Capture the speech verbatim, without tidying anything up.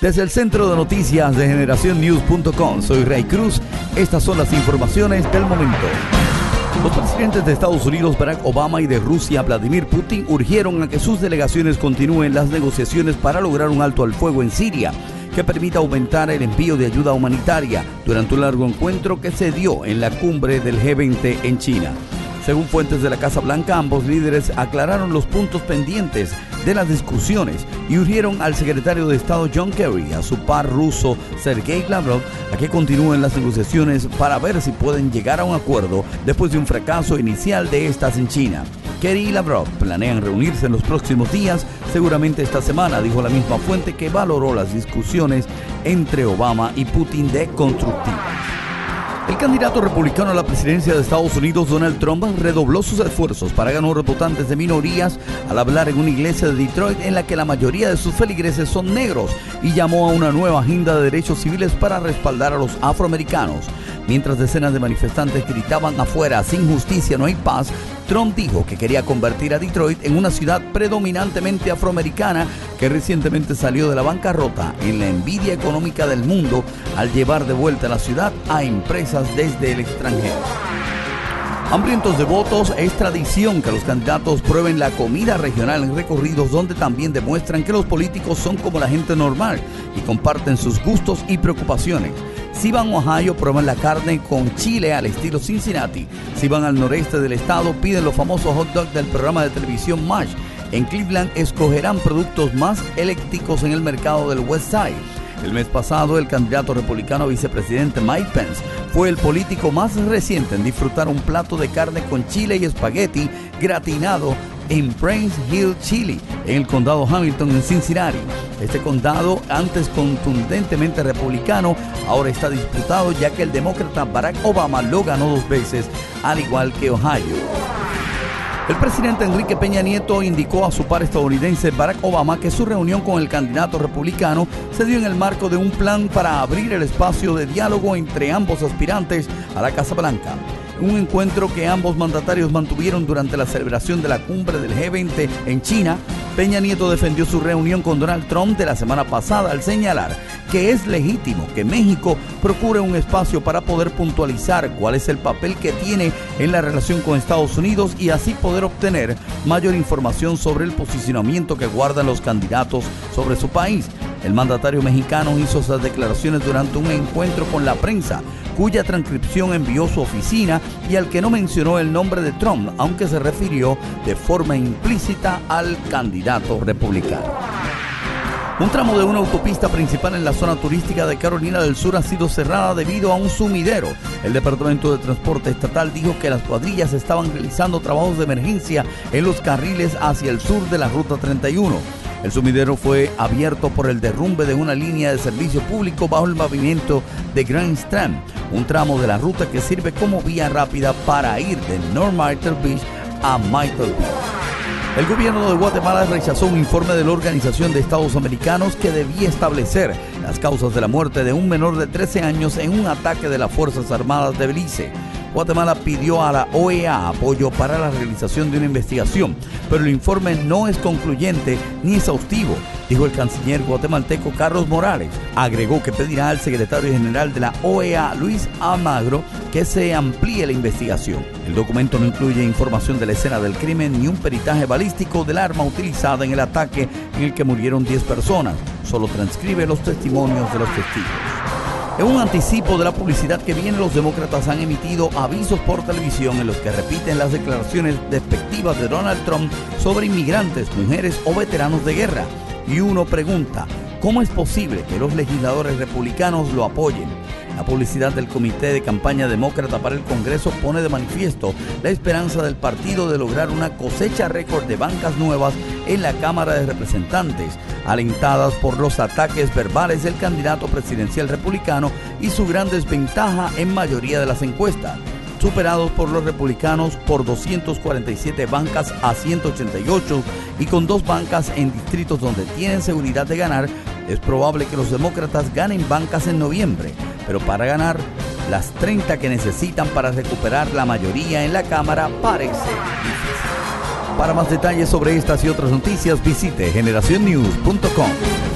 Desde el Centro de Noticias de generación news punto com, soy Ray Cruz. Estas son las informaciones del momento. Los presidentes de Estados Unidos, Barack Obama, y de Rusia, Vladimir Putin, urgieron a que sus delegaciones continúen las negociaciones para lograr un alto al fuego en Siria, que permita aumentar el envío de ayuda humanitaria durante un largo encuentro que se dio en la cumbre del G veinte en China. Según fuentes de la Casa Blanca, ambos líderes aclararon los puntos pendientes de las discusiones y urgieron al secretario de Estado John Kerry y a su par ruso Sergei Lavrov a que continúen las negociaciones para ver si pueden llegar a un acuerdo después de un fracaso inicial de estas en China. Kerry y Lavrov planean reunirse en los próximos días, seguramente esta semana, dijo la misma fuente que valoró las discusiones entre Obama y Putin de constructivas. El candidato republicano a la presidencia de Estados Unidos, Donald Trump, redobló sus esfuerzos para ganar votantes de minorías al hablar en una iglesia de Detroit en la que la mayoría de sus feligreses son negros y llamó a una nueva agenda de derechos civiles para respaldar a los afroamericanos. Mientras decenas de manifestantes gritaban afuera, sin justicia no hay paz, Trump dijo que quería convertir a Detroit en una ciudad predominantemente afroamericana que recientemente salió de la bancarrota en la envidia económica del mundo al llevar de vuelta la ciudad a empresas desde el extranjero. Hambrientos de votos, es tradición que los candidatos prueben la comida regional en recorridos donde también demuestran que los políticos son como la gente normal y comparten sus gustos y preocupaciones. Si van a Ohio, prueban la carne con chile al estilo Cincinnati. Si van al noreste del estado, piden los famosos hot dogs del programa de televisión MASH. En Cleveland, escogerán productos más eléctricos en el mercado del West Side. El mes pasado, el candidato republicano a vicepresidente Mike Pence fue el político más reciente en disfrutar un plato de carne con chile y espagueti gratinado en Prince Hill Chili, en el condado Hamilton, en Cincinnati. Este condado, antes contundentemente republicano, ahora está disputado ya que el demócrata Barack Obama lo ganó dos veces, al igual que Ohio. El presidente Enrique Peña Nieto indicó a su par estadounidense Barack Obama que su reunión con el candidato republicano se dio en el marco de un plan para abrir el espacio de diálogo entre ambos aspirantes a la Casa Blanca. Un encuentro que ambos mandatarios mantuvieron durante la celebración de la cumbre del G veinte en China. Peña Nieto defendió su reunión con Donald Trump de la semana pasada al señalar que es legítimo que México procure un espacio para poder puntualizar cuál es el papel que tiene en la relación con Estados Unidos y así poder obtener mayor información sobre el posicionamiento que guardan los candidatos sobre su país. El mandatario mexicano hizo esas declaraciones durante un encuentro con la prensa, cuya transcripción envió su oficina y al que no mencionó el nombre de Trump, aunque se refirió de forma implícita al candidato republicano. Un tramo de una autopista principal en la zona turística de Carolina del Sur ha sido cerrada debido a un sumidero. El Departamento de Transporte Estatal dijo que las cuadrillas estaban realizando trabajos de emergencia en los carriles hacia el sur de la Ruta treinta y uno. El sumidero fue abierto por el derrumbe de una línea de servicio público bajo el pavimento de Grand Strand, un tramo de la ruta que sirve como vía rápida para ir de North Myrtle Beach a Myrtle Beach. El gobierno de Guatemala rechazó un informe de la Organización de Estados Americanos que debía establecer las causas de la muerte de un menor de trece años en un ataque de las Fuerzas Armadas de Belice. Guatemala pidió a la O E A apoyo para la realización de una investigación, pero el informe no es concluyente ni exhaustivo, dijo el canciller guatemalteco Carlos Morales. Agregó que pedirá al secretario general de la O E A, Luis Almagro, que se amplíe la investigación. El documento no incluye información de la escena del crimen ni un peritaje balístico del arma utilizada en el ataque en el que murieron diez personas. Solo transcribe los testimonios de los testigos. En un anticipo de la publicidad que viene, los demócratas han emitido avisos por televisión en los que repiten las declaraciones despectivas de Donald Trump sobre inmigrantes, mujeres o veteranos de guerra. Y uno pregunta, ¿cómo es posible que los legisladores republicanos lo apoyen? La publicidad del Comité de Campaña Demócrata para el Congreso pone de manifiesto la esperanza del partido de lograr una cosecha récord de bancas nuevas en la Cámara de Representantes, alentadas por los ataques verbales del candidato presidencial republicano y su gran desventaja en mayoría de las encuestas. Superados por los republicanos por doscientas cuarenta y siete bancas a ciento ochenta y ocho y con dos bancas en distritos donde tienen seguridad de ganar, es probable que los demócratas ganen bancas en noviembre, pero para ganar las treinta que necesitan para recuperar la mayoría en la Cámara parece difícil. Para más detalles sobre estas y otras noticias, visite generación news punto com.